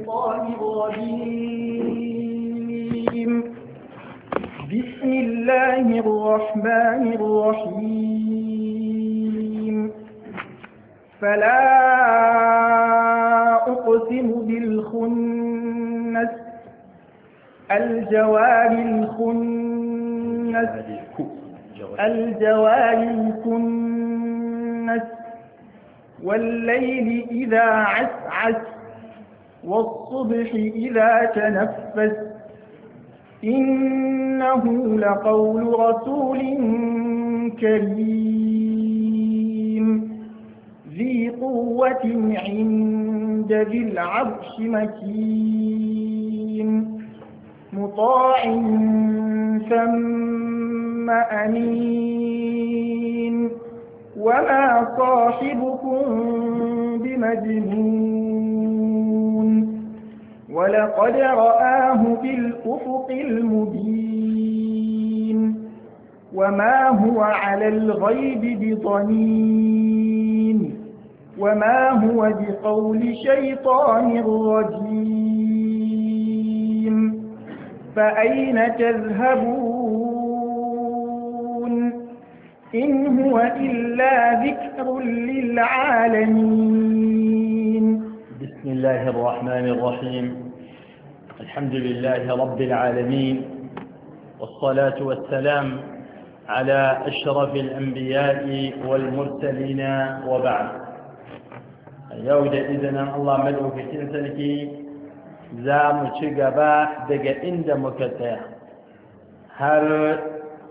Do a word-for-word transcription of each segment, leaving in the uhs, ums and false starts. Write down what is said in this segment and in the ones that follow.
الشيطان الرجيم بسم الله الرحمن الرحيم فلا أقسم بالخنس الجوار الخنس الجوار الكنس والليل إذا عسعس والصبح إذا تنفس إنه لقول رسول كريم ذي قوة عند ذي العرش مكين مطاع ثم أمين وما صاحبكم بمجنون ولقد رآه بالأفق المبين وما هو على الغيب بضنين وما هو بقول شيطان رجيم فأين تذهبون إن هو إلا ذكر للعالمين. بسم الله الرحمن الرحيم الحمد لله رب العالمين والصلاة والسلام على أشرف الأنبياء والمرسلين وبعد. يود إذن الله مدعو في تنسلك زام شقبا دقا إند مكتاح هل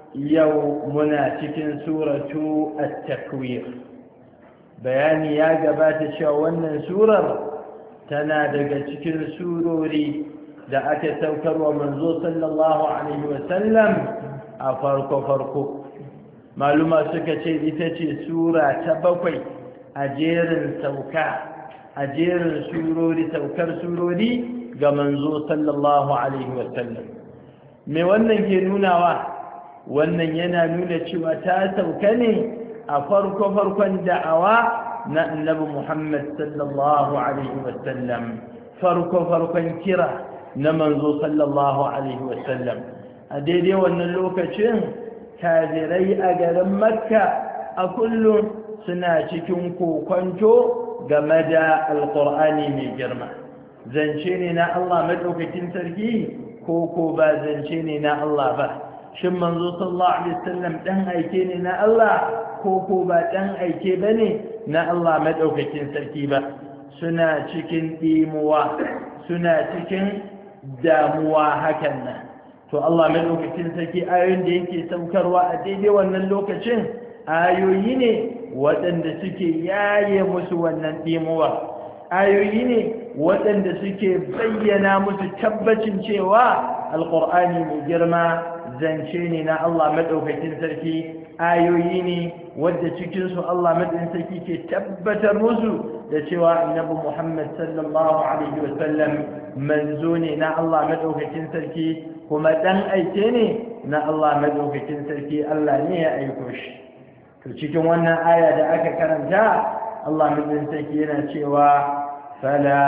يومنا تكن سورة التكوير بياني يا قبات شاونا سورة تنادق تكن سوروري da aka saukarwa manzo sallallahu alaihi wasallam a farko farko maluma suka ce ita ce sura ta bakwai a jerin sauka a jerin surori saukar surori ga manzo sallallahu alaihi wasallam me wannan ke nunawa wannan yana nuna cewa ta sauka ne a farko farkon da'awa na annabi Muhammad sallallahu alaihi wasallam farko farkon kira na manzo sallallahu alaihi wasallam a daidai wannan lokacin kafirai a garin makka a kullum suna cikin kokonto game da alqur'ani mai girma zance ne na Allah madaukakin sarki ko ko ba zance ne na Allah ba shin manzo sallallahu alaihi wasallam dan aike ne na Allah ko ko ba dan aike bane na Allah madaukakin sarki ba suna cikin dimuwa suna cikin damuwa hakan nan to Allah madaukakin sarki ayoyin da yake saukarwa a daidai wannan lokacin ayoyi ne waɗanda suke yaye musu wannan dimuwa ayoyi ne waɗanda suke bayyana musu tabbacin cewa alqur'ani mai girma zance ne na Allah madaukakin sarki ayoyi ne wadda cikinsu Allah madaukakin sarki ke tabbatar musu da cewa annabi Muhammad sallallahu alaihi wasallam manzo ne na Allah madaukakin sarki kuma dan aike ne na Allah madaukakin sarki Allah ne ya aiko shi to cikin wannan aya da aka karanta Allah madaukakin sarki yana cewa fala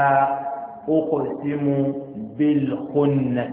uqsimu bil khunnas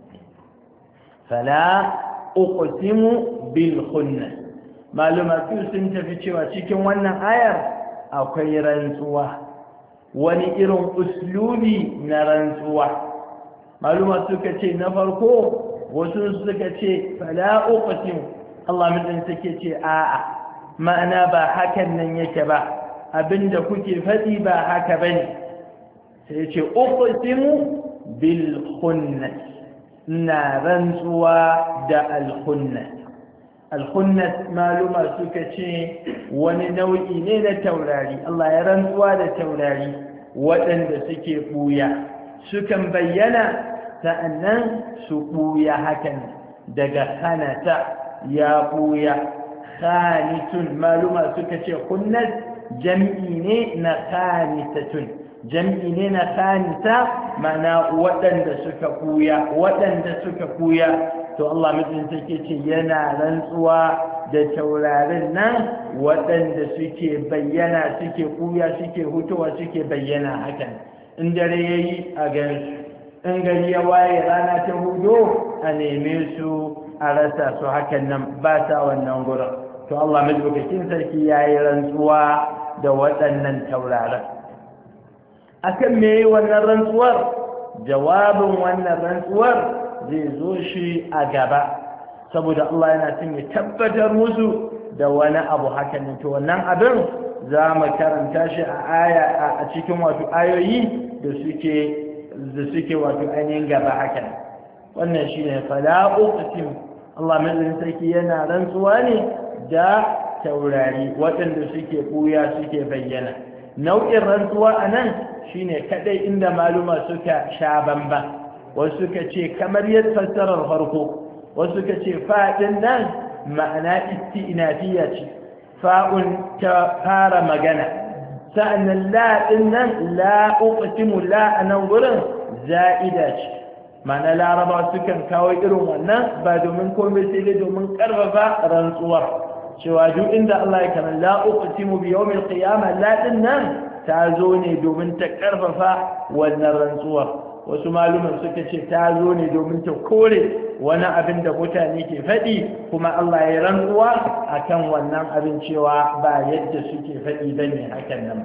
fala uqsimu bil khunnas maluma sun tafi cewa cikin wannan ayar akwai rantsuwa wani irin uslubi na rantsuwa maluma suka ce na farko wasu suka ce fala uqsimu Allah mutum suke ce a'a ma'ana ba hakan nan yake ba abinda kuke faɗi ba haka bane sai ce uqsimu bil khunnas na rantsuwa da al khunnas alkhunnas maluma suka ce wani nau'i ne na taurari Allah ya rantsuwa da taurari waɗanda suke ɓuya sukan bayyana sa'annan su ɓuya hakan daga khanata ya ɓuya khanitun maluma suka ce khunnas jam'i ne na khanitatun jam'i ne na khanita mana waɗanda suka ɓuya waɗanda suka ɓuya to Allah mutum take ce yana rantsuwa da taurarin nan waɗanda suke bayyana suke kuya suke hutuwa suke bayyana hakan in dare yayi a gansu, in gari ya waye rana ta hudo a neme su a rasa su, hakan nan ba ta wannan gurin. to Allah madaukakin sarki yayi rantsuwa da waɗannan tauraron. akan me wannan rantsuwar? jawabin wannan rantsuwar zai zo shi a gaba, saboda Allah yana son ya tabbatar musu da wani abu hakan nan. to wannan abin za mu karanta shi a aya a cikin wato ayoyi da suke da suke wato ainihin gaba hakan. wannan shine fala uqsim. Allah mai sarki yana rantsuwa ne da taurari waɗanda suke buya suke bayyana. nau'in rantsuwa anan shine kadai inda maluma suka sha bamba. wasu suka ce kamar yadda fassarar farko, wasu suka ce fa'in nan ma'ana isti'nafiya ce, fa'un ta fara magana. sa'annan la din nan la uqsimu la anan gurin za'ida ce. ma'ana laraba sukan kawo irin wannan ba domin komai sai dai domin karfafa rantsuwar, cewa duk inda Allah ya kana la uqsimu bi yawmil qiyamah, la din nan ta zo ne domin ta karfafa wannan rantsuwar. wasu maluman suka ce ta zo ne domin ta kore wani abin da mutane ke faɗi, kuma Allah ya rantsuwa akan wannan abin cewa ba yadda suke faɗi bane hakan nan.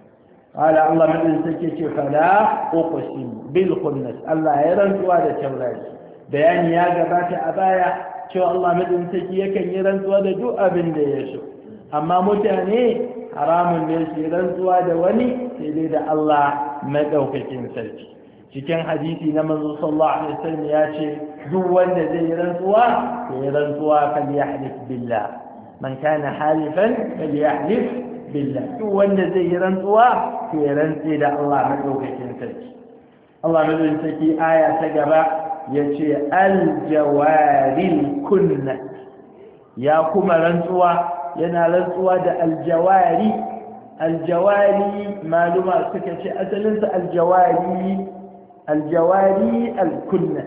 ala Allah madin take ce fala uqsim bil khunnas. Allah ya rantsuwa da taurari. bayani ya gabata a baya cewa Allah madin take yakan yi rantsuwa da duk abin da ya so, amma mutane haramun ne su rantsuwa da wani sai dai da Allah madaukakin sarki. cikin hadisi na manzo sallallahu alaihi wasallam ya ce duk wanda zai yi rantsuwa ya yi rantsuwa falyahlif billah. man kana halifan falyahlif billah. duk wanda zai yi rantsuwa ya rantse da Allah madaukakin sarki. Allah madaukakin sarki aya ta gaba yace aljawaril kunna. ya kuma rantsuwa, yana rantsuwa da aljawari. aljawari maluma suka ce asalinsa aljawari aljawari alkunna,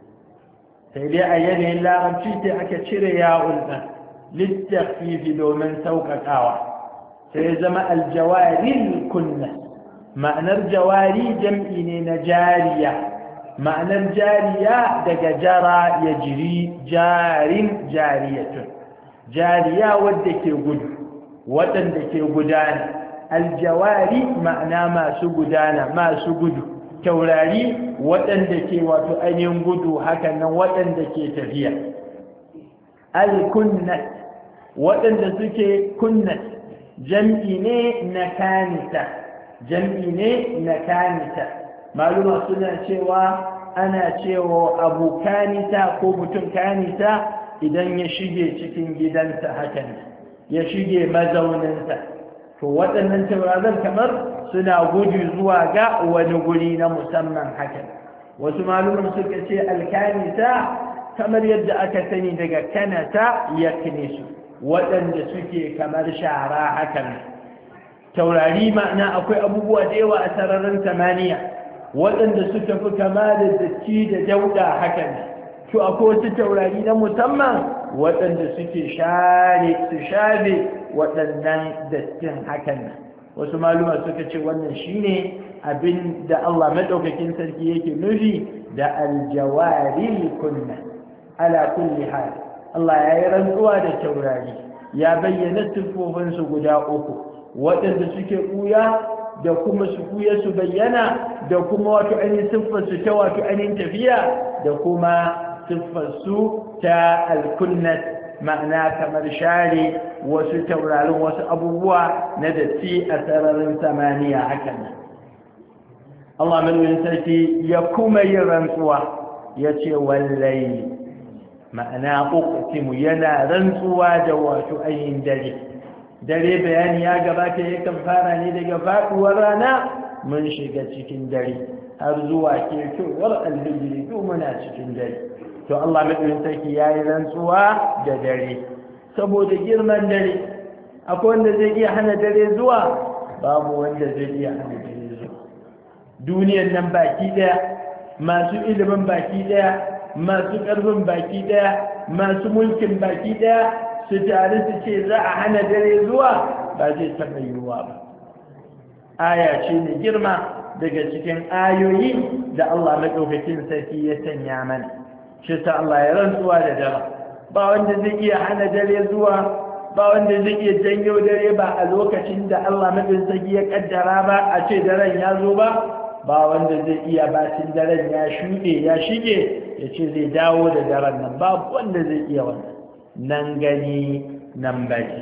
sai dai a yanayin larabci sai aka cire ya'un ɗin littafifi domin sauƙaƙawa, sai zama aljawari alkunna. ma'anar jawari jam'i ne na jariya. ma'anar jariya daga jara ya jiri, jarin jariyatun, jariya wadda ke gudu, waɗanda ke gudana. aljawari ma'ana masu gudana, masu gudu. taurari waɗanda ke wato ainihin gudu, hakan nan waɗanda ke tafiya. al-kunnat waɗanda suke kunnat jam'i ne na kanita, jam'i ne na kanita. maluma suna cewa ana cewa abu kanita ko mutum kanita idan ya shige cikin gidansa, hakan ya shige mazauninsa. to waɗannan tauraron kamar suna gudu zuwa ga wani guri na musamman hakan. wasu malumin suka ce alkanita kamar yadda aka sani daga kanata ya kinisu, waɗanda suke kamar shara hakan. taurari ma'ana akwai abubuwa da yawa a sararin samaniya waɗanda suka fi kama da datti da dauda hakan. to akwai wasu taurari na musamman waɗanda suke share su shafe waɗannan dattin hakan. wasu maluma suka ce wannan shine abin da Allah madaukakin sarki yake nufi da aljawaril kunna. ala kulli hal Allah ya yi rantsuwa da taurari, ya bayyana siffofinsu guda uku, waɗanda suke ɓuya da kuma su ɓuya su bayyana, da kuma wato ainihin siffarsu ta wato ainihin tafiya, da kuma siffarsu ta alkunnat, ma'ana kamar share wasu taurarin wasu abubuwa na datti a sararin samaniya hakan. Allah mulkin sarki ya kuma yin rantsuwa ya ce wallahi, ma'ana uqsimu yana rantsuwa da wato ayin dare. dare bayani ya gabata yakan fara ne daga faduwar rana mun shiga cikin dare har zuwa ketowar alhijiri to muna cikin dare. to Allah madaukakin sarki yayi rantsuwa da dare saboda girman dare. akwai wanda zai iya hana dare zuwa? babu wanda zai iya hana dare zuwa. duniyar nan baki daya, masu ilimin baki daya, masu karfin baki daya, masu mulkin baki daya su tare su ce za a hana dare zuwa, ba zai taɓa yiwuwa ba. aya ce ne girma daga cikin ayoyi da Allah madaukakin sarki ya sanya mana shi ta Allah ya rantsuwa da dare ba wanda zai iya hana dare zuwa ba wanda zai iya janyo dare ba a lokacin da Allah madaukakin sarki ya kaddara ba a ce daren ya zo ba ba wanda zai iya bacin daren ya shuɗe ya shige ya ce zai dawo da daren nan babu wanda zai iya wannan nan gani nan bari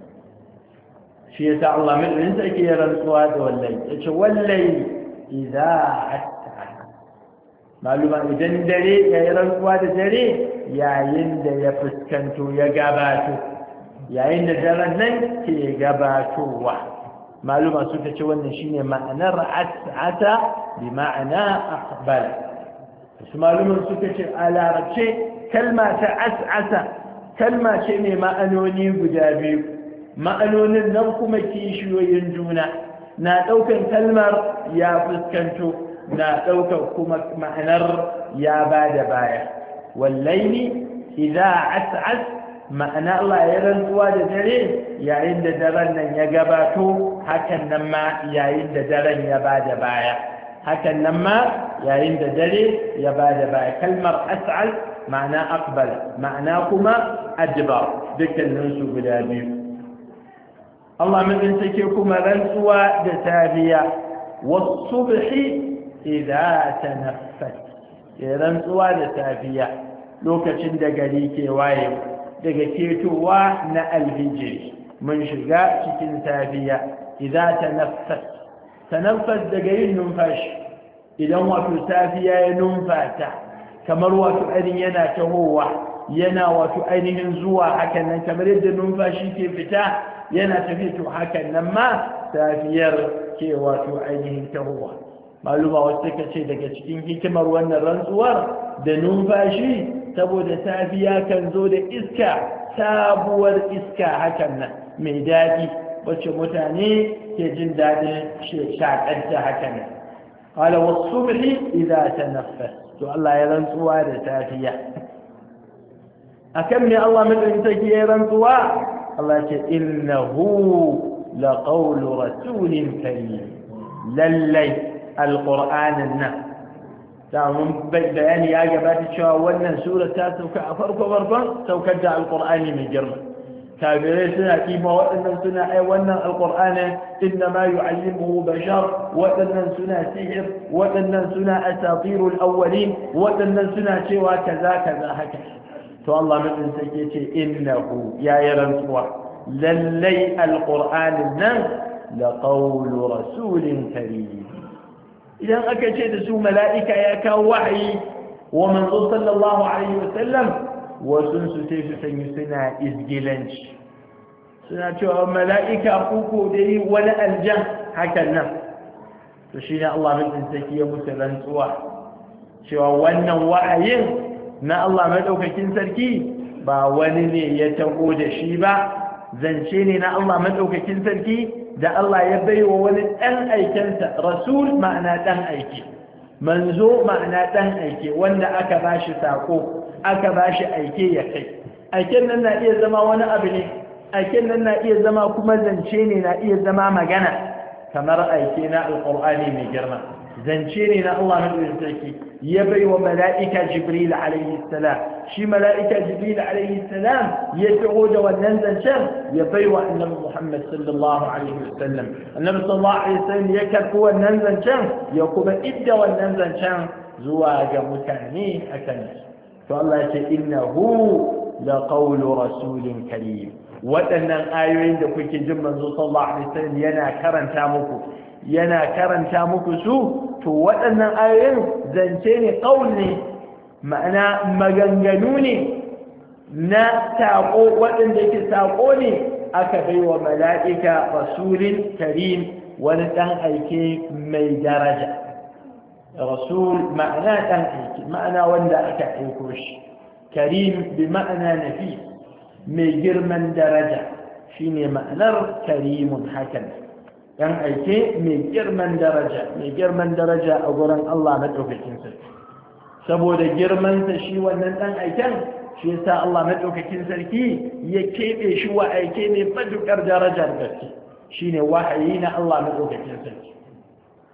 shi ya sa Allah mai sarki ya rantsuwa da wallahi ya ce wallahi idza hatta maluma idan dare ya yi rantsuwa da dare yayin da ya fuskanto ya gabato yayin da daren nan ke gabatowa maluma suka ce wannan shine ma'anar as'ata bi ma'ana aqbal wasu maluman suka ce a larabce kalma ta as'ata kalma ce mai ma'anoni guda biyu ma'anonin nan kuma kishiyoyin juna na ɗaukar kalmar ya fuskanto na ɗaukar kuma ma'anar ya ba da baya wallaini idza as'as ma'ana Allah ya rantsuwa da dare yayin da daren nan ya gabato hakan nan ma yayin da daren ya ba da baya hakan nan ma yayin da dare ya ba da baya kalmar as'al ma'ana aqbal ma'ana kuma adbar dukkanin su guda biyu Allah mun take kuma rantsuwa da safiya was-subhi idza tanaffas ya rantsuwa da safiya lokacin da gari ke waye daga ketowa na alhijri mun shiga cikin safiya idza tanaffas tanaffas daga yin numfashi idan wato safiya ya numfata kamar wato ainihin yana tahowa yana wato ainihin zuwa hakan nan kamar yadda numfashi ke fita yana tafi to hakan nan ma safiyar ke wato ainihin tahowa maluma wasu suka ce daga cikin hikimar wannan rantsuwar da numfashi saboda safiya kan zo da iska sabuwar iska hakan nan mai daɗi wacce mutane ke jin daɗin shaƙanta hakan nan qala was-subhi idza tanaffas to Allah ya rantsuwa da safiya akan me Allah madaukakin sarki ya rantsuwa Allah ce innahu laqawlu rasulin karim lallai alqur'anin nan da mun bayani ya gabata cewa wannan sura ta sauka a farko farkon saukar da alqur'ani mai girma kabirai suna kima waɗannan suna ai wannan alqur'ani inna ma yu'allimuhu bashar waɗannan suna sihir waɗannan suna asatirul awwalin waɗannan suna cewa kaza kaza haka to Allah mutum sai ce innahu ya yi rantsuwa lallai alqur'anin nan la qawlu rasulin karim idan aka ce da su mala'ika ya kawo wahayi wa manzo sallallahu alaihi wasallam wasu su sai su sanyi suna izgilanci suna cewa mala'ika kuko dai wani aljan hakan nan to shi ne Allah mutum sai ya musu rantsuwa cewa wannan wahayin na Allah madaukakin sarki ba wani ne ya tago da shi ba zance ne na Allah madaukakin sarki da Allah ya baiwa wani dan aikensa rasul ma'ana dan aike manzo ma'ana dan aike wanda aka bashi sako aka bashi aike ya kai aiken nan na iya zama wani abu ne aiken nan na iya zama kuma zance ne na iya zama magana kamar aike na alqur'ani mai girma zance ne na Allah madaukakin sarki ya bai wa mala'ika jibril alaihi salam shi mala'ika jibril alaihi salam ya taho da wannan zancen ya bai wa annabi muhammad sallallahu alaihi wasallam annabi sallallahu alaihi wasallam ya karɓi wannan zancen ya kuma idda wannan zancen zuwa ga mutane akan to Allah ya ce innahu la qawlu rasulin karim waɗannan ayoyin da kuke jin manzo sallallahu alaihi wasallam yana karanta muku yana karanta muku su to waɗannan ayoyin zance ne ƙaun ne ma'ana maganganu ne na saƙo waɗanda yake saƙo ne aka bai wa mala'ika rasulin karim wani ɗan aike mai daraja rasul ma'ana ɗan aike ma'ana wanda aka aiko shi karim bi ma'ana nafi mai girman daraja shine ma'anar karimun hakan yan aike mai girman daraja mai girman daraja a gurin Allah madaukakin sarki saboda girmansa shi wannan dan aiken shi yasa Allah madaukakin sarki ya kebe shi wa aike mai fadukar darajar gaske shine wahayi na Allah madaukakin sarki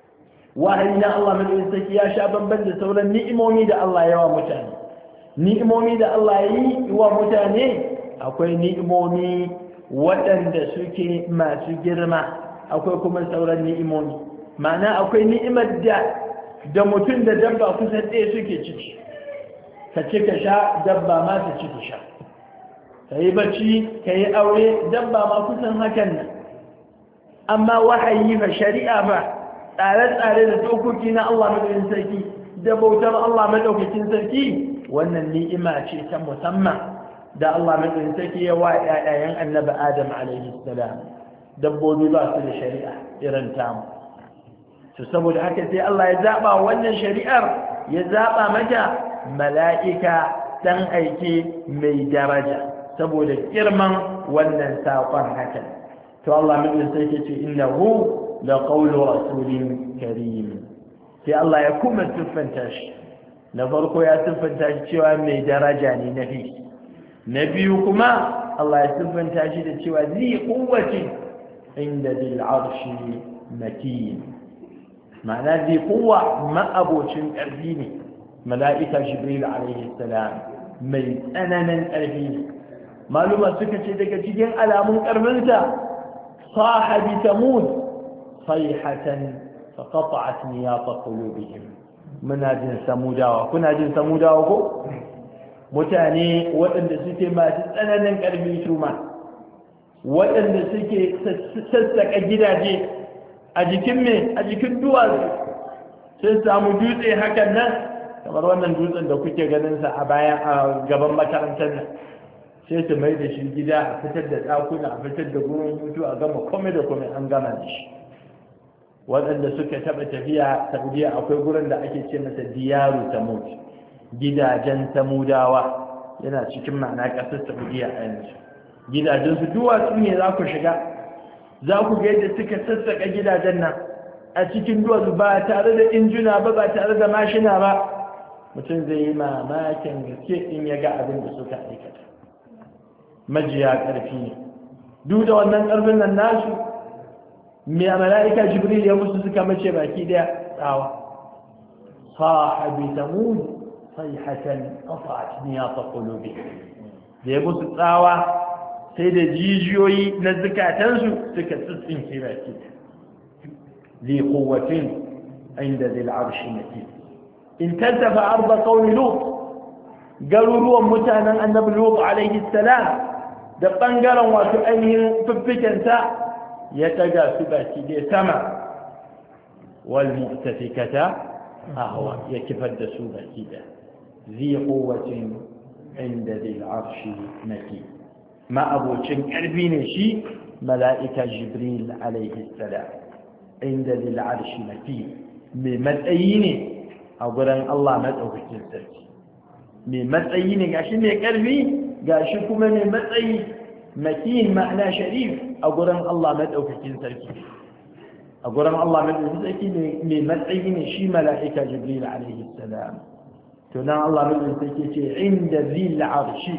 wahayi na Allah madaukakin sarki ya sha bamban da sauran ni'imomi da Allah ya wa mutane. Ni'imomi da Allah ya yi wa mutane akwai ni'imomi waɗanda suke masu girma, akwai kuma sauran ni'imomi. Ma'ana akwai ni'imar da da mutum da dabba kusan ɗaya suke ciki, ka ci ka sha dabba ma ta ci ta sha, ka yi bacci ka yi aure dabba ma kusan hakan nan. Amma wahayi fa shari'a ba tsare-tsare da dokoki na Allah madaukakin sarki da bautar Allah madaukakin sarki, wannan ni'ima ce ta musamman da Allah madaukakin sarki ya wa ƴaƴayen annabi Adam alaihi salam. Dabbobi ba su da shari'a irin tamu, to saboda haka sai Allah ya zaba wannan shari'ar, ya zaba mata mala'ika dan aike mai daraja saboda girman wannan saƙon hakan. To Allah madaukakin sarki ce innahu la qawlu rasulin karim. Sai Allah ya kuma siffanta shi, na farko ya siffanta shi cewa mai daraja ne na fi, na biyu kuma Allah ya siffanta shi da cewa zai kuwace inda bil arshi matin, ma'ana zai kuwa ma'abocin ƙarfi ne. Mala'ika Jibril alaihi salam mai tsananin ƙarfi ne. Maluma suka ce daga cikin alamun ƙarfinsa sahabi tamud sayhatan faqata'at niyata qulubihim. Muna jin samudawa, kuna jin samudawa ko? Mutane waɗanda suke masu tsananin ƙarfi su ma, waɗanda suke sassaƙa gidaje a jikin me a jikin duwatsu, sai samu dutse hakan nan kamar wannan dutsen da kuke ganin sa a bayan a gaban makarantar nan, sai su mai da shi gida, a fitar da ɗakuna, a fitar da gurin hutu, a gama komai da komai an gama da shi. Waɗanda suka taɓa tafiya Saudiya akwai gurin da ake ce masa diyaru tamud, gidajen samudawa, yana cikin ma'ana ƙasar Saudiya a yanzu. Gidajen su duwatsu ne za ku shiga, za ku ga yadda suka sassaƙa gidajen nan a cikin duwatsu ba tare da injuna ba, ba tare da mashina ba. Mutum zai yi mamakin gaske in ya ga abin da suka aikata. Majiya ƙarfi ne, duk da wannan ƙarfin nan nasu, mai mala'ika Jibril ya musu suka mace baki daya tsawa. Sahabi tamud sayhatan qata'at niyata qulubihim, da ya musu tsawa sai da jijiyoyi na zukatansu suka tsitsinke baki. Li quwwatin inda dhil arshi matin. In tattafa arda qaumi lut, garuruwan mutanen annabi lut alaihi salam da bangaren wato ainihin fiffikensa ya taga su baki dai sama, wal mu'tafikata ahwa, ya kifar da su baki da. Zi quwwatin inda dhil arshi matin, ma abocin karfi ne shi mala'ika Jibril alaihi salam. Inda dhil arshi matin, mai matsayi ne a gurin Allah madaukakin sarki, mai matsayi ne, gashi mai karfi gashi kuma mai matsayi. Makin ma'ana sharif a gurin Allah madaukakin sarki, a gurin Allah madaukakin sarki mai matsayi ne shi mala'ika Jibril alaihi salam. To nan Allah madaukakin sarki ce inda zil arshi,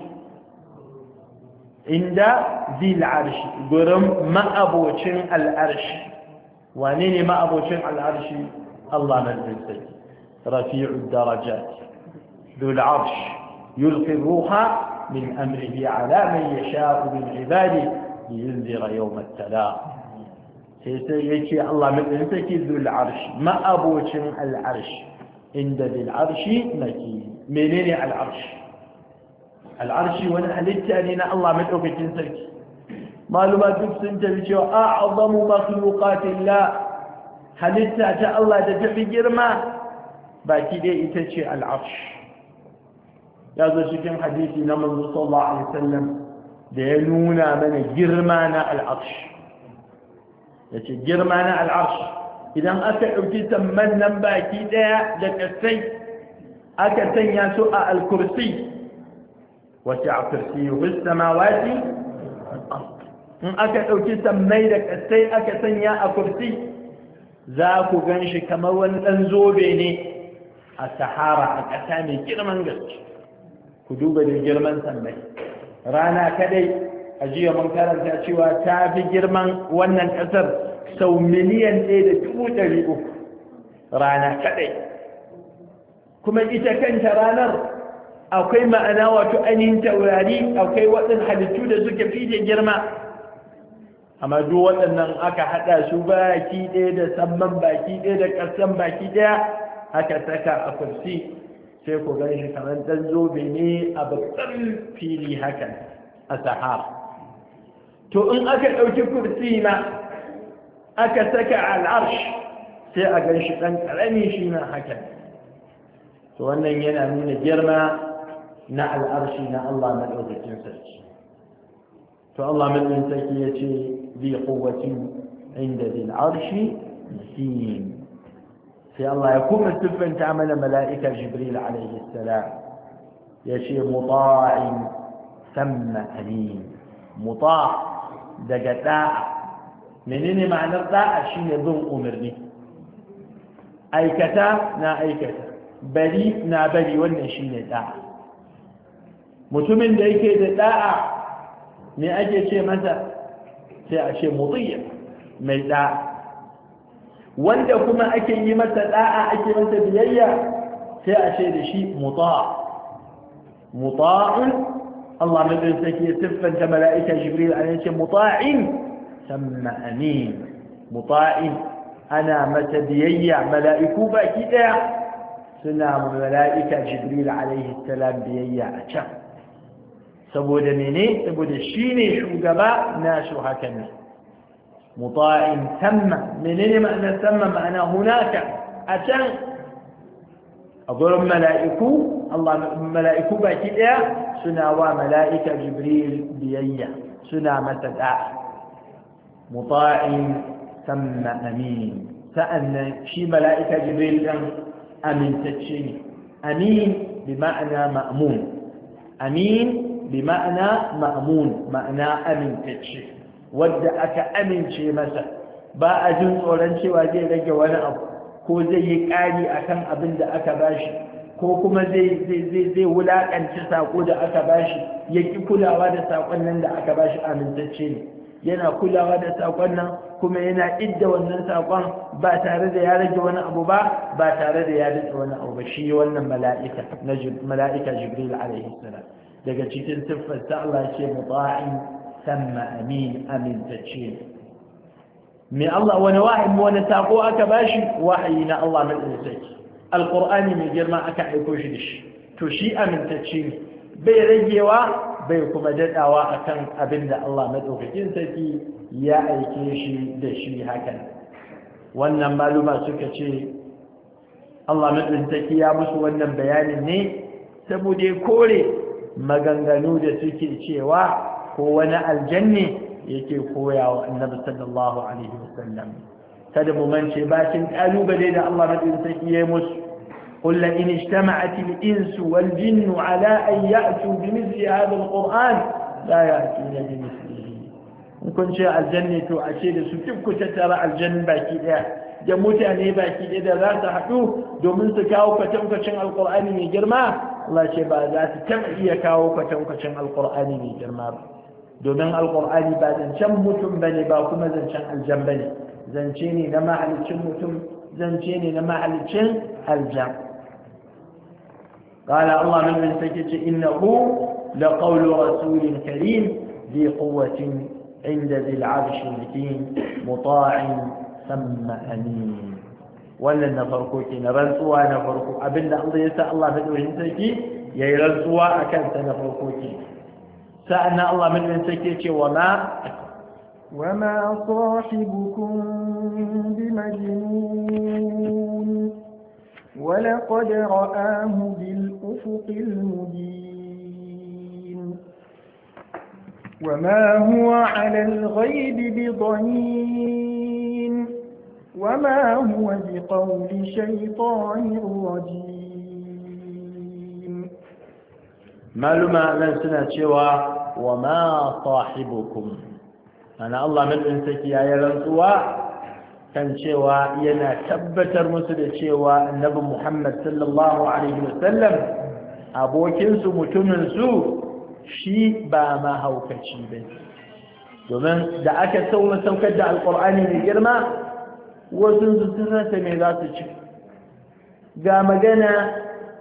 inda zil arshi, gurin ma'abocin al'arshi. Wane ne ma'abocin al'arshi? Allah madaukakin sarki. Rafi'ud darajat, dhul arsh, yulqi ruha من أمره على من يشاء من عباده لينذر يوم التلاق. سيسيكي الله من سيكي ذو العرش ما أبوشن العرش عند ذي العرش مكين. منين العرش؟ العرش ونحلت أننا الله من أوك جنسك معلومات تفسنت بشيء أعظم مخلوقات الله حلت أتى الله تتفي جرما باكي دي إتشي العرش. ya zo cikin hadisi na manzo sallallahu alaihi wasallam da ya nuna mana girma na al'arsh. Yace girma na al'arsh idan aka dauki samman nan baki daya da kasai aka sanya su a al-kursi, wasi'a kursiyyu bis samawati wal ard. In aka dauki sammai da kasai aka sanya a kursi, za ku ganshi kamar wani dan zobe ne a sahara, a kasa mai girman gaske. Ku duba da girman sammai. Rana kadai a jiya mun karanta cewa ta fi girman wannan ƙasar sau miliyan ɗaya da dubu ɗari uku. rana kadai kuma ita kanta ranar akwai ma'ana wato ainihin taurari akwai waɗannan halittu da suka fi da girma amma duk waɗannan aka haɗa su baki ɗaya da samman baki ɗaya da ƙasan baki ɗaya aka saka a kursi sai ku gan shi kamar ɗan zobe ne a babban fili haka a sahara to in aka ɗauki kursi ma aka saka al'arsh sai a gan shi ɗan ƙarami shi ma haka to wannan yana nuna girma na al'arshi na Allah maɗaukakin sarki to Allah maɗaukakin sarki ya ce bi quwwatin inda zil arshi mahin sai Allah ya kuma siffanta mana mala'ika Jibril alaihi salam ya ce muta'in thumma amin muta' daga da'a menene ma'anar da'a shine bin umarni aikata na aikata bari na bari wannan shine da'a mutumin da yake da da'a me ake ce masa sai a ce mutiya mai da'a wanda kuma ake yi masa da'a ake masa biyayya sai a ce da shi muta' muta'un Allah madin sake siffanta mala'ika Jibril an ce muta'in thumma amin muta'in ana masa biyayya mala'iku baki daya suna mala'ika Jibril alaihi salam biyayya a can saboda mene saboda shine shugaba na su hakan ne muta'in thumma menene ma'anar thumma ma'ana hunaka a can a gurin mala'iku Allah mala'iku baki daya suna wa mala'ika Jibril biyayya suna masa da'a muta'in thumma amin sa'annan shi mala'ika Jibril dan amintacce ne amin bi ma'ana ma'mun amin bi ma'ana ma'mun ma'ana amintacce wadda aka amince masa ba a jin tsoron cewa zai rage wani abu ko zai yi ƙari akan abin da aka bashi ko kuma zai zai zai wulakanci sako da aka bashi ya ki kulawa da sakon nan da aka bashi amintacce ne yana kulawa da sakon nan kuma yana idda wannan sakon ba tare da ya rage wani abu ba ba tare da ya dace wani abu ba shi wannan mala'ika na mala'ika Jibril alaihi salam daga cikin siffar ta Allah ce muta'in thumma amin amintacce me Allah wani wahayi wani sako aka bashi wahayi na Allah madaukaki alqur'ani mai girma aka aiko shi da shi to shi amintacce ne bai ragewa bai kuma dadawa akan abin da Allah madaukakin sarki ya aike shi da shi hakan wannan maluma suka ce Allah madaukakin sarki ya musu wannan bayanin ne saboda kore maganganu da suke cewa ko wani aljanni yake koyawa annabi sallallahu alaihi wasallam kada mu mance bacin kalubale da Allah madaukakin sarki ya musu قل إن اجتمعت الإنس والجن على أن يأتوا بمثل هذا القرآن لا يأتون بمثله ممكن شيء الجنة أشيد ستبك تترى الجنة باكي جموت أني باكي إذا لا تحدوه دومن سكاو فتنك شن القرآن من جرما الله شبا ذات تمعي كاو فتنك شن القرآن من جرما دومن القرآن بعد شمتم بني باكم زنشان الجنبني زنشيني نما على شمتم زنشيني نما على شن الجنب قال الله من سكت إنه لقول رسول كريم ذي قوة عند ذي العرش المكين مطاع ثم أمين ولا نفرقوك نرنسوا نفرقوا أبن الله يسأل الله من سكت يرنسوا أكنت نفرقوك سألنا الله من سكت وما وما صاحبكم بمجنون ولقد رآه بالأفق المبين وما هو على الغيب بضنين وما هو بقول شيطان رجيم معلومة من سنة شوى وما صاحبكم أنا الله من أنسك يا يلنسوا kan cewa yana tabbatar musu da cewa annabi Muhammad sallallahu alaihi wasallam abokinsu mutuminsu shi ba mahaukaci ba domin da aka sauma saukar da alkur'ani mai girma wasu sun rasa me za su ci ga magana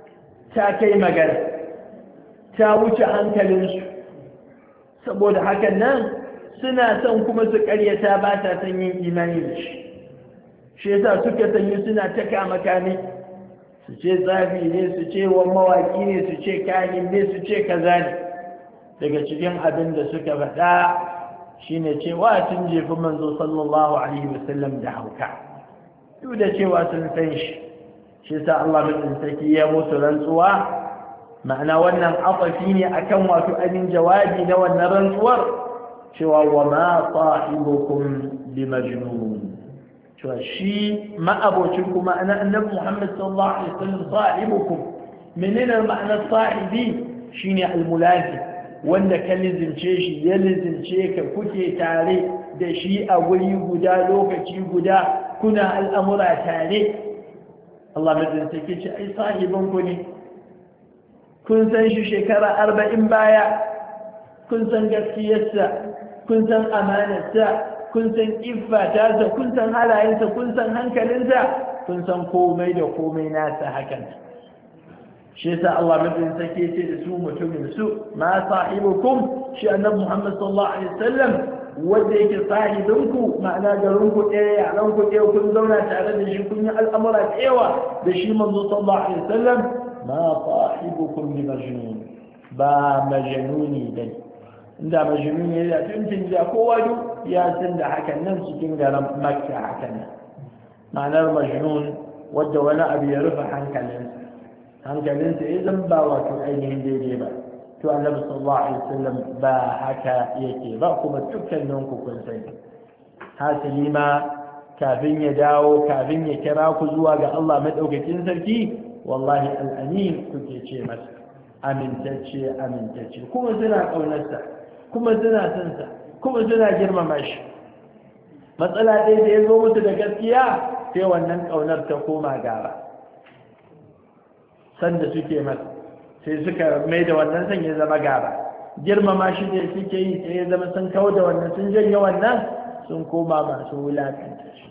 ta kai magana ta wuce hankalinsu saboda hakan nan suna son kuma su karyata ba ta son yin imani da shi shi yasa suka sanyi suna ta kama kame su ce tsafi ne su ce wa mawaki ne su ce kahin ne su ce kaza ne daga cikin abin da suka faɗa shine cewa sun jefi manzo sallallahu alaihi wasallam da hauka duk da cewa sun san shi shi yasa Allah bin saki ya musu rantsuwa ma'ana wannan afafi ne akan wato abin jawabi na wannan rantsuwar cewa wa ma sahibukum bi majnun cewa shi ma'abocin kuma ana annabi Muhammad sallallahu alaihi wasallam sahibukum menene ma'anar sahibi shine almulazi wanda ka lizince shi ya lizince ka kuke tare da shi a guri guda lokaci guda kuna al'amura tare Allah madin take ce ai sahiban ku ne kun san shi shekara arba'in baya kun san gaskiyarsa kun san amanarsa kun san iffa tasa kun san halayensa kun san hankalinsa kun san komai da komai nasa hakan shi yasa Allah madin sake ce da su mutumin su ma sahibukum shi annabi Muhammad sallallahu alaihi wasallam wanda yake sahibinku ma'ana garin ku ɗaya yaran ku ɗaya kun zauna tare da shi kun yi al'amura da yawa da shi manzo sallallahu alaihi wasallam ma sahibukum bi majnun ba majnuni bane inda majnun ne da tuntun da kowa duk ya san da hakan nan cikin garin Makka hakan nan ma'anar majnun wadda wani abu ya rufe hankalinsa hankalinsa ya zan ba wato ainihin daidai ba to annabi sallallahu alaihi wasallam ba haka yake ba kuma dukkanin ku kun sani hasili ma kafin ya dawo kafin ya kira ku zuwa ga Allah madaukakin sarki wallahi al-amin kuke ce masa amintacce amintacce kuma suna kaunarsa kuma suna son sa kuma suna girmama shi matsala ɗaya da ya zo musu da gaskiya sai wannan kaunar ta koma gaba sanda suke masa sai suka mai da wannan san ya zama gaba girmama shi da suke yi sai ya zama sun kawo da wannan sun janye wannan sun koma masu wulakanta shi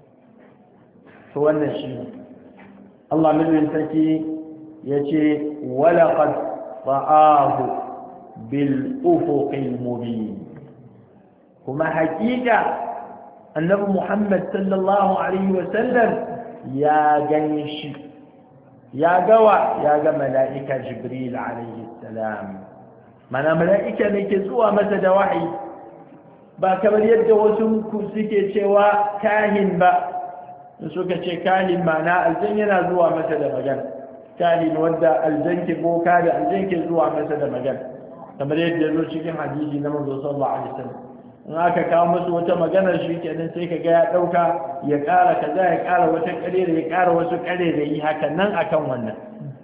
to wannan shi ne Allah mulkin sarki ya ce walaqad ra'ahu bil ufuqil mubin kuma hakika annabi Muhammad sallallahu alaihi wa sallam ya gani shi ya gawa ya ga mala'ika jibril alaihi salam mana mala'ika ne ke zuwa masa da wahayi ba kamar yadda wasu ku suke cewa kahin ba suka ce kahin mana aljan yana zuwa masa da magana kahin wanda aljan ke boka da aljan ke zuwa masa da magana kamar yadda ya zo cikin hadisi na manzo sallallahu alaihi wasallam in aka kawo musu wata magana shi kenan sai ka ga ya dauka ya ƙara kaza ya ƙara wata ƙare da ya ƙara wasu ƙare da yi hakan nan akan wannan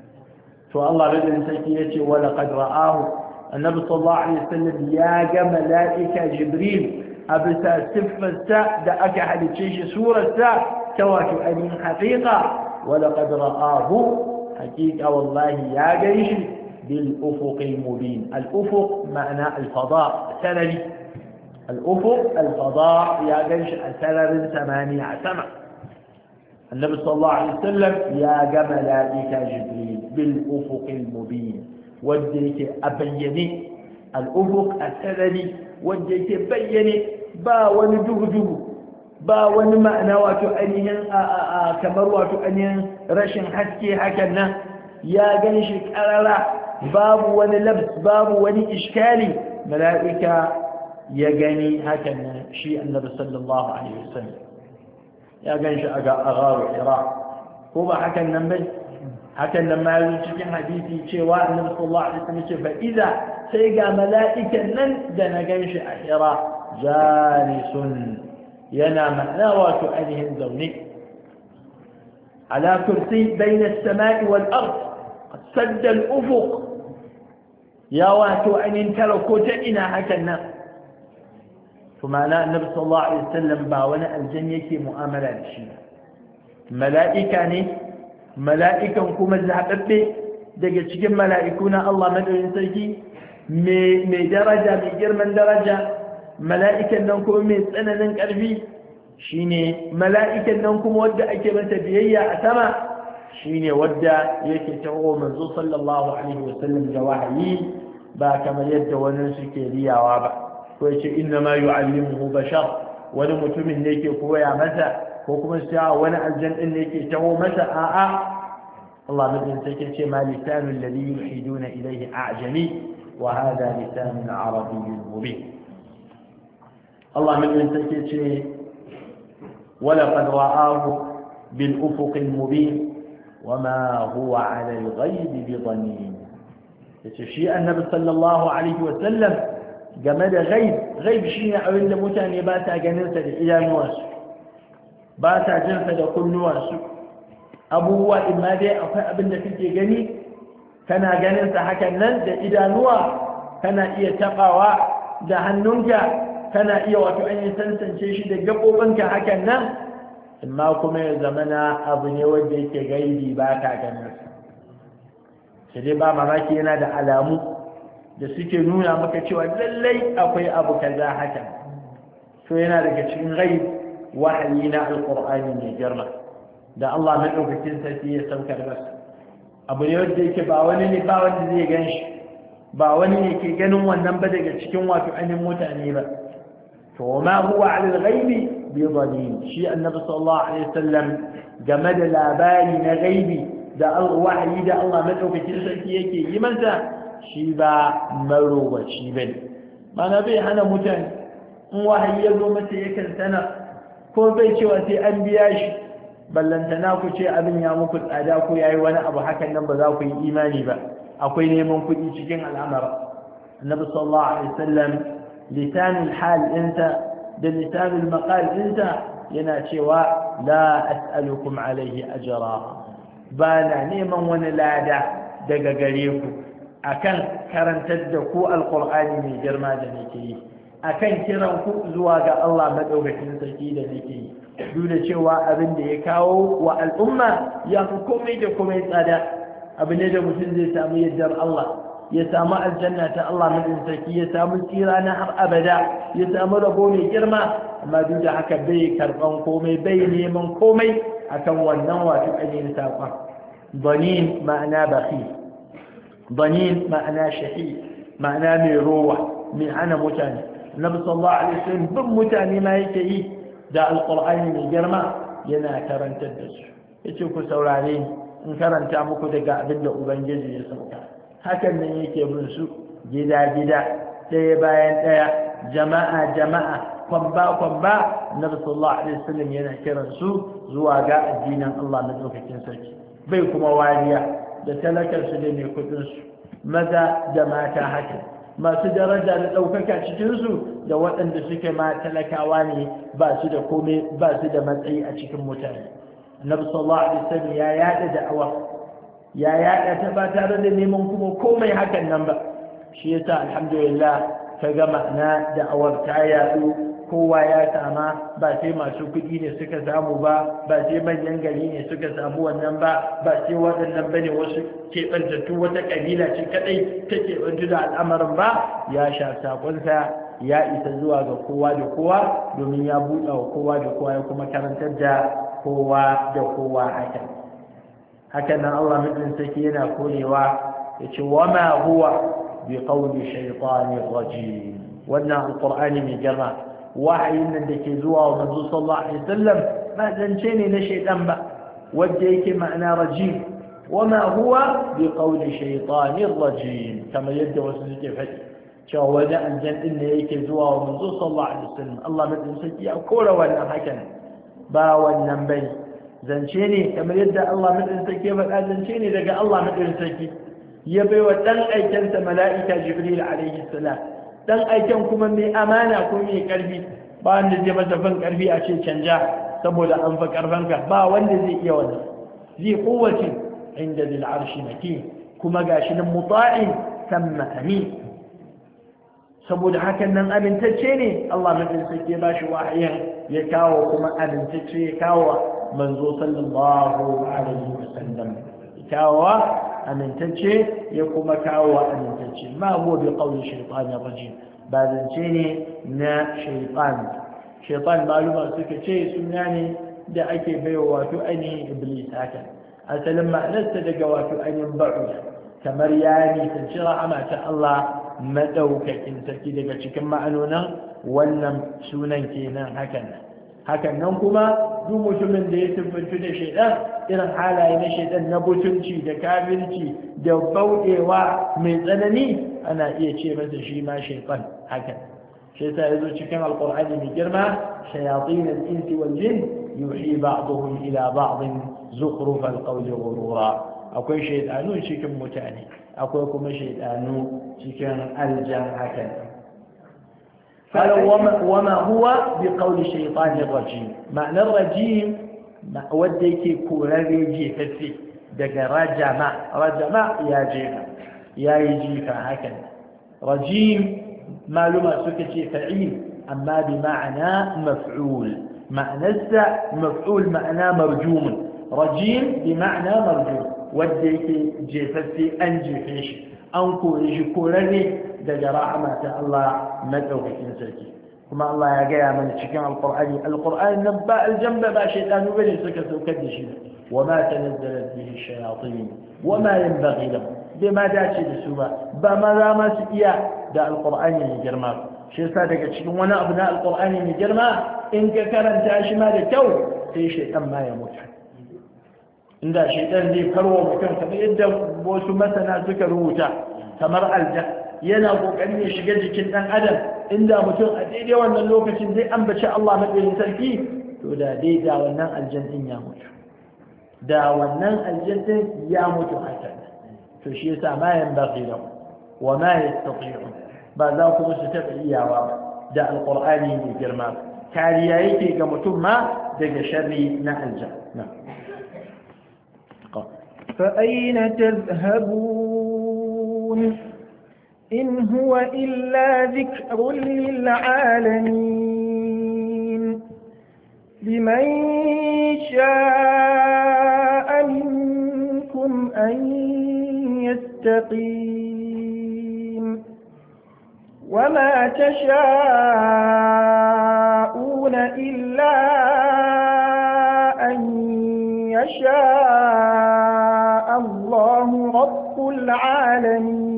to Allah radin sarki yace wa laqad ra'ahu annabi sallallahu alaihi wasallam ya ga mala'ika jibril a bisa siffarsa da aka halice shi surarsa ta wato ainihin haƙiƙa wa laqad ra'ahu haƙiƙa wallahi ya gani shi bil ufuqil mubin al ufuq ma'ana al fada sanari الأفق الفضاء يا جيش أسرر ثمانية سما النبي صلى الله عليه وسلم يا ملائكة جبريل بالأفق المبين وديك أبيني الأفق أسرري وديك بيني با ونجهده با ونمعنى وتؤنين كمر وتؤنين رشن حسكي هكذا يا جيش كرلا باب ونلبس باب ونإشكالي ملائكة ya gani hakan nan shi annabi sallallahu alaihi wasallam ya gan shi a garu hira ko ba hakan nan bai hakan nan ma yanzu cikin hadisi cewa annabi sallallahu alaihi wasallam ce fa idza sai ga mala'ikan nan da na gan shi a hira jalisun yana ma'ana wato ainihin zaune ala kursi bayna as-sama'i wal ard sadda al-ufuq ya wato ainihin tara ko ta ina hakan nan kuma na annabi sallallahu alaihi wasallam ba wani aljan yake mu'amala da shi mala'ika ne mala'ikan kuma zababbe daga cikin mala'iku na Allah madaukakin sarki mai daraja mai girman daraja mala'ikan nan kuma mai tsananin ƙarfi shine mala'ikan nan kuma wanda ake masa biyayya a sama shine wadda yake taho manzo sallallahu alaihi wasallam da wahayi ba kamar yadda wani suke riyawa ba ko yace inna ma yu'allimuhu bashar wani mutumin ne yake koya masa ko kuma sai wani aljan din ne yake taho masa a'a Allah madin take ce ma lisanul ladhi yuhiduna ilayhi a'jami wa hada lisanun arabiyyun mubin Allah madin take ce wala qad ra'ahu bil ufuqil mubin wama huwa 'ala al ghaibi bidanin yace shi annabi sallallahu alaihi wa sallam game da ghaib ghaib shine abin da mutane ba ta ganin sa da idanuwansu ba ta jin sa da kunnuwansu abubuwa in ma dai akwai abin da kake gani kana ganin sa hakan nan da idanuwa kana iya tabawa da hannunka kana iya wato an yi tantance shi da gabobinka hakan nan amma kuma ya zamana abu ne wanda yake gaibi ba ka ganin sa sai dai ba mamaki yana da alamu da suke nuna maka cewa lallai akwai abu kaza haka to yana daga cikin ghaib wahayi na alqur'ani mai girma da Allah madaukakin sarki ya saukar masa abu ne wanda yake ba wani ne ba wanda zai gan shi ba wani ne ke ganin wannan ba daga cikin wato ainihin mutane ba to ma huwa ala al-ghaibi bi dhanin shi annabi sallallahu alaihi wasallam game da labari na gaibi da wahayi da Allah madaukakin sarki yake yi masa shi ba marowaci bane mana bai hana mutane in wahayi ya zo masa yakan sana ko bai cewa sai an biya shi ballantana ku ce abin ya muku tsada ko yayi wani abu hakan nan ba za ku yi imani ba akwai neman kuɗi cikin al'amara annabi sallallahu alaihi wasallam lisanul hal inta da lisanul maqal inta yana cewa la as'alukum alaihi ajra ba na neman wani lada daga gare ku akan karantar da ku alqur'ani mai girma da nake yi akan kiran ku zuwa ga Allah madaukakin sarki da nake yi duk da cewa abin da ya kawo wa al'umma ya fi komai da komai tsada abu ne da mutum zai samu yardar Allah ya samu aljanna ta Allah madin sarki ya samu tsira na har abada ya samu rabo mai girma amma duk da haka bai karban komai bai neman komai akan wannan wato ainihin saƙon banin ma'ana baki banin ma'ana shahi ma'ana mai rowa mai hana mutane nabi sallallahu alaihi wasallam bin mutane ma yake yi da alqur'ani mai girma yana karantar da su yace ku saurare ni in karanta muku daga abin da ubangiji ya sauka hakan nan yake bin su gida gida ɗaya bayan ɗaya jama'a jama'a kwamba kwamba nabi sallallahu alaihi wasallam yana kiran su zuwa ga addinin Allah na dokokin sarki bai kuma wariya da talakar su da mai kudin su maza da mata haka masu daraja da ɗaukaka cikin su da waɗanda suke ma talakawa ne ba su da komai ba su da matsayi a cikin mutane annabi sallallahu alaihi wasallam ya yada da'awa ya yada ta ba tare da neman kuma komai hakan nan ba shi yasa alhamdulillah ka ga ma'ana da'awar ta yadu kowa ya sama ba sai masu kuɗi ne suka samu ba ba sai manyan gari ne suka samu wannan ba ba sai waɗannan bane wasu keɓantattu wata ƙabila ce kaɗai ta keɓantu da al'amarin ba ya sha saƙonsa ya isa zuwa ga kowa da kowa domin ya buɗe wa kowa da kowa ya kuma karantar da kowa da kowa haka haka nan Allah mutum saki yana korewa ya ce wa ma huwa bi qawli shaytanir rajim wannan alqur'ani mai girma wahayin nan da ke zuwa wa manzo sallallahu alaihi wasallam ba zance ne na shaytan ba wanda yake ma'ana rajim wa ma huwa bi qawli shaytanir rajim kamar yadda wasu suke faɗi cewa wani aljan din ne yake zuwa wa manzo sallallahu alaihi wasallam Allah mutum saki ya kora wannan hakan ba wannan bai zance ne kamar yadda Allah madin sarki ya faɗa zance ne daga Allah madin sarki ya baiwa dan aikensa mala'ika Jibril alaihi salam dan aiken kuma mai amana ko mai karfi ba wanda zai masa fan karfi a ce canja saboda an fa karfanka ba wanda zai iya wannan zai kowace inda dil arshi makin kuma gashi nan muta'in thumma amin saboda hakan nan amintacce ne Allah madin sarki ya bashi wahayin ya kawo kuma amintacce ya kawo manzo sallallahu alaihi wasallam kawo amintacce ya kuma kawo amintacce ma huwa bi qawli shaytanir rajim ba zance ne na shaytan shaytan maluma suka ce suna ne da ake baiwa wato ainihin iblis haka asalin ma'anarsa daga wato ainihin ba'uda kamar ya nisanci rahama ta Allah madaukakin sarki daga cikin ma'anonin wannan sunan kenan hakan hakan nan kuma duk mutumin da ya tabbatar da shaidan irin halaye na shaidan na butunci da kafirci da bauɗewa mai tsanani ana iya ce masa shi ma shaitan hakan shi yasa yazo cikin alqur'ani mai girma shayatin al-insi wal jin yuhi ba'dhum ila ba'd zukhruf al-qawli ghurura akwai shaidanu cikin mutane akwai kuma shaidanu cikin aljan hakan قال وما, وما هو بقول الشيطان الرجيم معنى الرجيم وديك كوراري جيفة دق رجمع رجمع يا جيفة يا يجيفة هكذا رجيم معلومة سكتي فعيل أما بمعنى مفعول معنى السع مفعول معنى مرجوم رجيم بمعنى مرجوم وديك جيفة أنجفش أنكو يجي كوراري daga rahama ta Allah madaukakin sarki kuma Allah ya gaya mana cikin alqur'ani alqur'ani nan ba aljamba ba shaytanu bane suka saukar da shi wama tanazzalat bihi shayatin wama yanbaghi lahum bima dace da su ba ba ma za ma su iya da alqur'ani mai girma shi yasa daga cikin wani abu na alqur'ani mai girma in ka karanta shi ma da kyau sai shaytan ma ya mutu inda shaytan zai karwa mutum kamar yadda wasu masana suka rubuta kamar aljanna yana kokarin ya shiga jikin dan adam inda mutum a daidai wannan lokacin zai ambaci Allah madaukakin sarki to da dai da wannan aljannin ya mutu da wannan aljannin ya mutu haka to shi yasa ma yanbaghi lahu wa ma yastati'u ba za ku su taɓa iyawa da alqur'ani mai girma kariya yake ga mutum ma daga sharri na aljanna fa ayna tadhhabun إن هو إلا ذكر للعالمين لمن شاء منكم أن يستقيم وما تشاءون إلا أن يشاء الله رب العالمين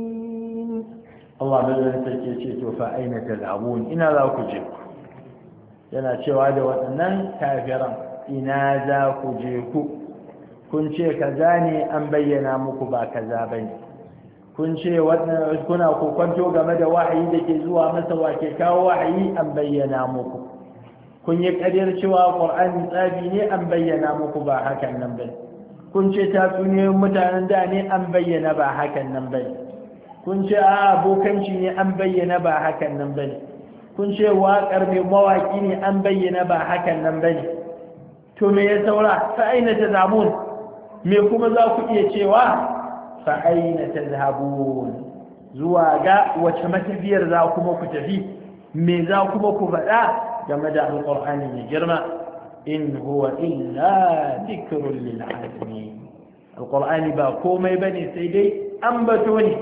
Allah bazan take ce to fa aina tal'abun ina za ku je ku yana cewa da waɗannan kafiran ina za ku je ku kun ce kaza ne an bayyana muku ba kaza bane kun ce wannan kuna kokonto game da wahayi da ke zuwa masa wake kawo wahayi an bayyana muku kun yi ƙaryar cewa Qur'ani tsabi ne an bayyana muku ba hakan nan bane kun ce tatsuniyoyin mutanen da ne an bayyana ba hakan nan bane kun ce a abokanci ne an bayyana ba hakan nan bane kun ce waƙar mai mawaƙi ne an bayyana ba hakan nan bane to me ya saura fa aina tazhabun me kuma za ku iya cewa fa aina tazhabun zuwa ga wace matafiyar za kuma ku tafi me za kuma ku faɗa game da alƙur'ani mai girma in huwa illa dhikrun lil alamin alƙur'ani ba komai bane sai dai ambato ne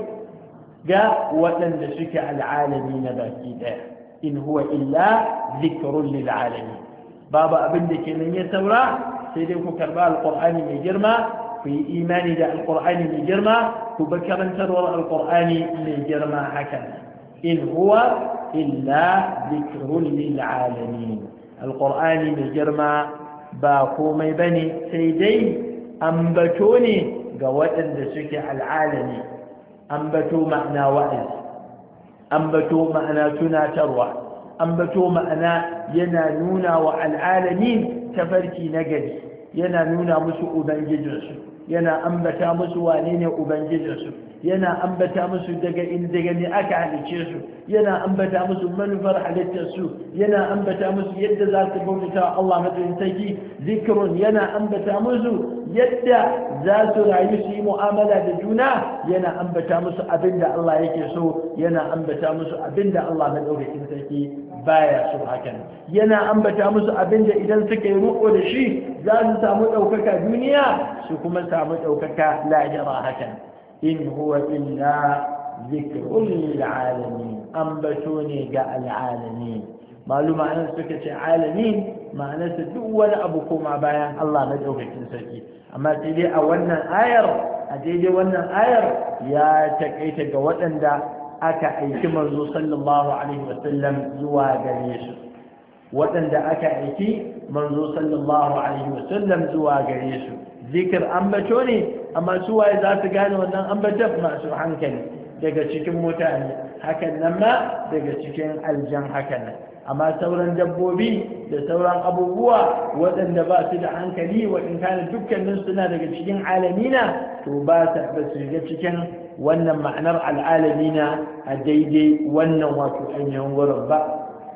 ga waɗanda suke al'alami na baki ɗaya in huwa illa zikrun lil alamin babu abin da kenan ya saura sai dai ku karba alqur'ani mai girma ku yi imani da alqur'ani mai girma ku bi karantarwar alqur'ani mai girma hakan in huwa illa zikrun lil alamin alqur'ani mai girma ba komai bane sai dai ambato ne ga waɗanda suke al'alami ambato ma'ana wa'azi ambato ma'ana tunatarwa ambato ma'ana yana nuna wa al'alamin tafarki na gari yana nuna musu ubangijinsu yana ambata musu wane ne ubangijinsu yana ambata musu daga inda ne aka halice su yana ambata musu manufar halittarsu yana ambata musu yadda za su bauta Allah madaukakin sarki zikrun yana ambata musu yadda za su rayu su yi mu'amala da juna yana ambata musu abinda Allah yake so yana ambata musu abinda Allah madaukakin sarki baya so hakan yana ambata musu abinda idan suka yi ruko da shi za su samu ɗaukaka duniya su kuma samu ɗaukaka lahira hakan in huwa illa zikrun lil alamin ambatoni ga al alamin maluma an suka ce alamin ma'anarsa duk wani abu koma bayan Allah madaukakin sarki amma sai dai a wannan ayar a daidai wannan ayar ya takaita ga waɗanda aka aiki manzo sallallahu alaihi wasallam zuwa gare su waɗanda aka aiki manzo sallallahu alaihi wasallam zuwa gare su zikir ambato ne amma su waye za su gane wannan ambaton masu hankali daga cikin mutane hakan nan ma daga cikin aljan hakan nan amma sauran dabbobi da sauran abubuwa waɗanda ba su da hankali wa in kana dukkanin suna daga cikin alamina to ba su shiga cikin wannan ma'anar al'alamina a daidai wannan wato ainihin wurin ba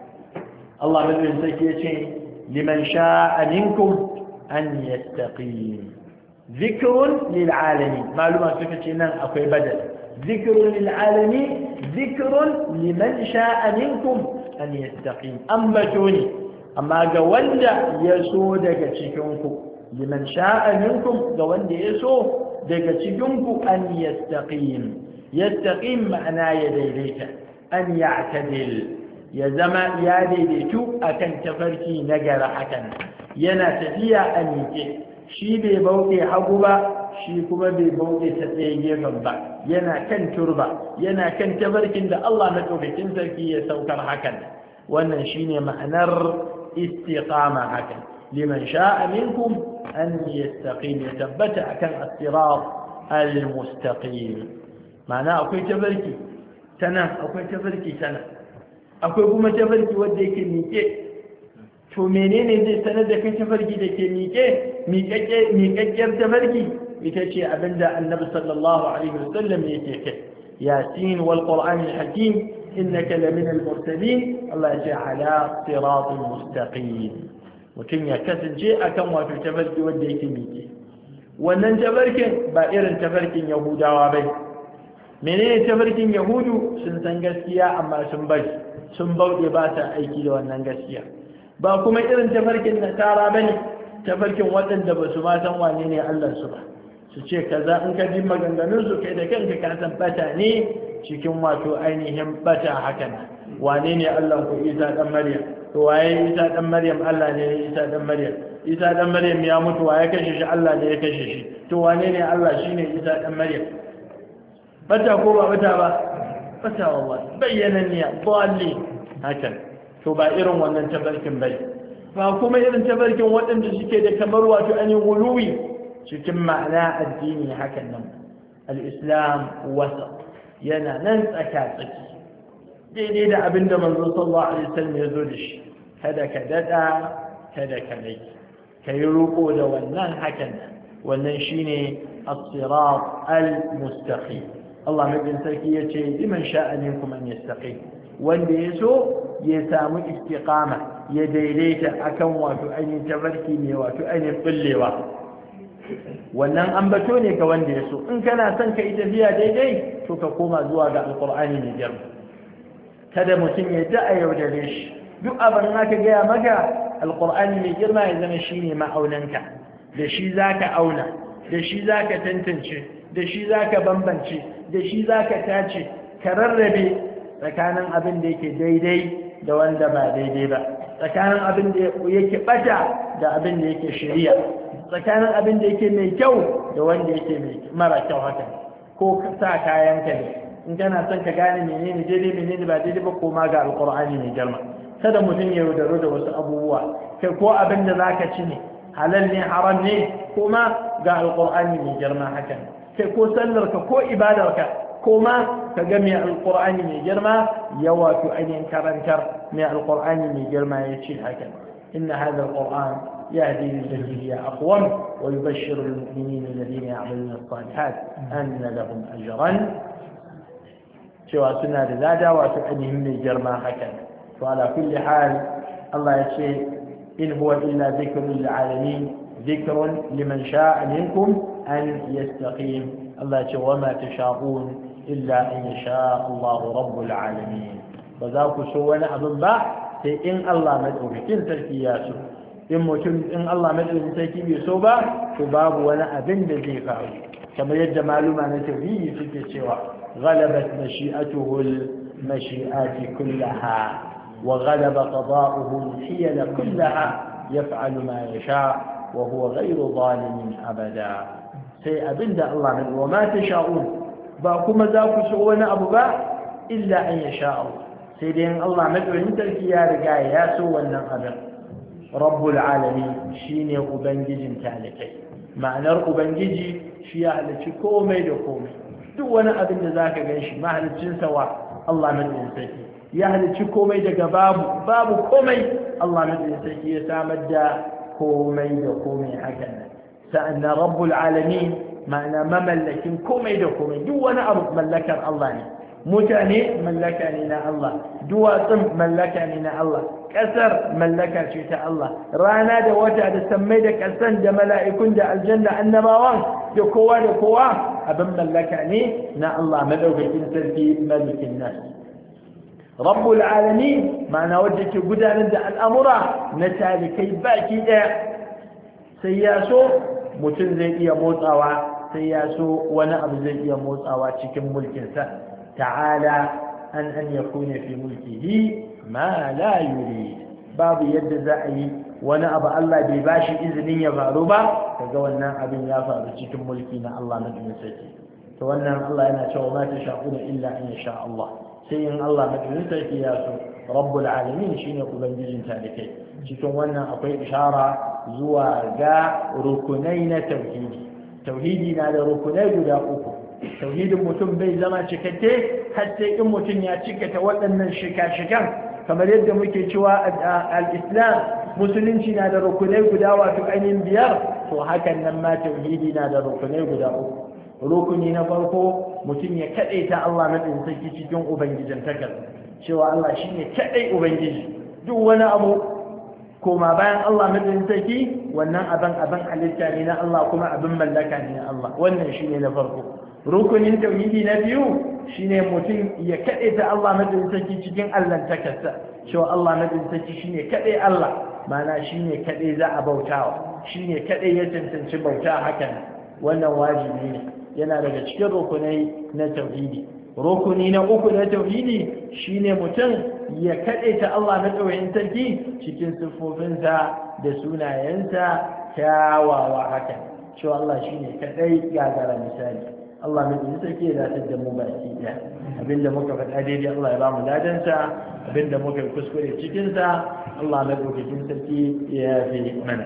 Allah madaukakin sarki ya ce liman sha'a minkum an yastaqim zikrun lil alamin maluma suka ce nan akwai badal zikrun lil alamin zikrun liman sha'a minkum an yastaqim ambatuni amma ga wanda ya so daga cikin ku liman sha'a minkum ga wanda ya so daga cikin ku an yastaqim yastaqim ma'ana ya daidaita an ya'tadil ya zama ya daidaitu akan tafarki na gara hakan yana tafiya a miƙe shi bai bauɗe hagu ba shi kuma bai bauɗe ta tsaye gefen ba yana kan turba yana kan tafarkin da Allah na ɗaukakin sarki ya saukar hakan wannan shine ma'anar istiqama hakan liman sha'a minkum an yastaqim ya tabbata akan as-sirat al-mustaqim ma'ana akwai tafarki tana akwai tafarki tana akwai kuma tafarki wanda yake miƙe to menene zai sanar da kai tafarki da ke miƙe miƙaƙƙiyar tafarki ita ce abinda annabi sallallahu alaihi wasallam yake kai yasin wal qur'an al hakim innaka lamin al mursalin Allah ya ce ala siratin mustaqim mutum ya kasance akan wato tafarki wanda yake miƙe wannan tafarkin ba irin tafarkin yahudawa bai menene tafarkin yahudu sun san gaskiya amma sun bari sun bauɗe ba ta aiki da wannan gaskiya ba kuma irin tafarkin nasara ba ne tafarkin waɗanda ba su ma san wane ne allansu ba su ce kaza in ka ji maganganunsu kai da kanka ka san bata ne cikin wato ainihin bata hakan wane ne allan ku isa dan maryam to waye isa dan maryam allah ne isa dan maryam isa dan maryam ya mutu waye kashe shi allah ne ya kashe shi to wane ne allah shine isa dan maryam bata ko ba bata ba bata wallahi bayyananniya dalli hakan to ba irin wannan tabarkin bai ba kuma irin tabarkin waɗanda suke da kamar wato an guluwi cikin ma'ana addini hakan nan al-islam wasa yana nan tsaka tsaki daidai da abinda manzo sallallahu alaihi wasallam ya zo da shi kada ka dada kada ka lai kai ruko da wannan hakan wannan shine as-sirat al-mustaqim Allah mai sarki yace liman sha'a minkum an yastaqim wanda ya so ya samu istiqama ya daidaita akan wato ainihin tabarki ne wato ainihin bullewa wannan ambato ne ga wanda ya so in kana son ka yi tafiya daidai to ka koma zuwa ga alqur'ani mai girma kada mutum ya da a yaudare shi duk abin aka gaya maka alqur'ani mai girma ya zama shine ma'aunanka da shi zaka auna da shi zaka tantance da shi zaka bambance da shi zaka tace ka rarrabe tsakanin abin da yake daidai da wanda ba daidai ba tsakanin abin da yake bata da abin da yake shari'a tsakanin abin da yake mai kyau da wanda yake mai mara kyau haka ko ka sa kayan ka ne in kana son ka gane menene daidai menene ba daidai ba koma ga alqur'ani mai girma kada mutum ya yaudaro da wasu abubuwa kai ko abin da zaka ci ne halal ne haram ne kuma ga alqur'ani mai girma haka kai ko sallar ka ko ibadar ka koma ka ga mai alqur'ani mai girma ya wato ainihin karantar mai alqur'ani mai girma ya ce haka inna hadha alqur'an يهدي للتي هي أقوم ويبشر المؤمنين الذين يعملون الصالحات أن لهم أجرا سوى سنة ذادا وتعنيهم من جرما حكا وعلى كل حال الله يشيء إن هو إلا ذكر للعالمين ذكر لمن شاء منكم أن يستقيم الله يشيء وما تشاءون إلا أن يشاء الله رب العالمين وذاك سوى أظن بعد إن الله مدعو بكل تركياته in mutum in Allah madaukakin sarki bai so ba to babu wani abin da zai faru kamar yadda maluma na tauhidi suke cewa ghalabat mashi'atuhu al-mashi'ati kullaha wa ghalaba qada'uhu al-hiyal kullaha yaf'alu ma yasha wa huwa ghayru zalimin abada sai abinda Allah ne wa ma tasha'un ba kuma za ku so wani abu ba illa an yasha Allah sai dai Allah madaukakin sarki ya riga ya so wannan abin rabbul alamin shine ubangijin talikai ma'anar ubangiji shi ya halicci komai da komai duk wani abin da zaka ganshi mahalicin sa wa Allah madaukakin sarki ya halicci komai daga babu babu komai Allah madaukakin sarki ya samar da komai da komai hakan sa'annan rabbul alamin ma'ana mamallakin komai da komai duk wani abu mallakar Allah ne mutane mallaka ne na Allah duwatsun mallaka ne na Allah ƙasar mallaka ce ta Allah rana da wata da sammai da ƙasan da mala'ikun da aljanna annabawan da kowa da kowa abin mallaka ne na Allah madaukakin sarki malikin nas rabbul alamin ma'ana wanda ke gudanar da al'amura na talikai baki ɗaya sai ya so mutum zai iya motsawa sai ya so wani abu zai iya motsawa cikin mulkinsa ta'ala an an yakuna fi mulkihi ma la yuri babu yadda za a yi wani abu Allah bai bashi izinin ya faru ba kaga wannan abin ya faru cikin mulki na Allah na duniya to wannan Allah yana cewa ma tasha'una illa an yasha Allah sai in Allah na duniya ya so rabbul alamin shine ubangijin talikai cikin wannan akwai ishara zuwa ga rukunai na tauhidi tauhidi na da rukunai guda uku tauhidin mutum bai zama cikakke har sai in mutum ya cikata waɗannan shika-shikan kamar yadda muke cewa al-islam musulunci na da rukunai guda wato ainihin biyar to hakan nan ma tauhidi na da rukunai guda uku rukuni na farko mutum ya kaɗaita Allah madin sarki cikin ubangijin takar cewa Allah shine kaɗai ubangiji duk wani abu koma bayan Allah madin sarki wannan abin abin halitta ne na Allah kuma abin mallaka ne na Allah wannan shine na farko rukunin tauhidi na biyu shine mutum ya kaɗaita Allah madin sarki cikin allantakarsa cewa Allah madin sarki shine kaɗai Allah mana shine kaɗai za a bautawa shine kaɗai ya cancanci bauta hakan wannan wajibi ne yana daga cikin rukunai na tauhidi rukuni na uku na tauhidi shine mutum ya kaɗaita Allah madaukakin sarki cikin siffofinsa da sunayensa kyawawa hakan cewa Allah shine kaɗai gagara misali Allah mai sarki ya dace da mu baki ɗaya abinda muka faɗa daidai Allah ya ba mu ladansa abinda muka kuskure cikin sa Allah mai dokokin sarki ya yafe mana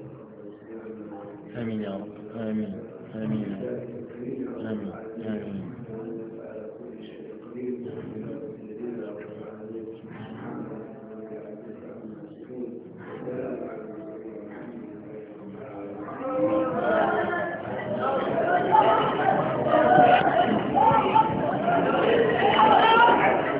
آمين يا رب آمين آمين آمين آمين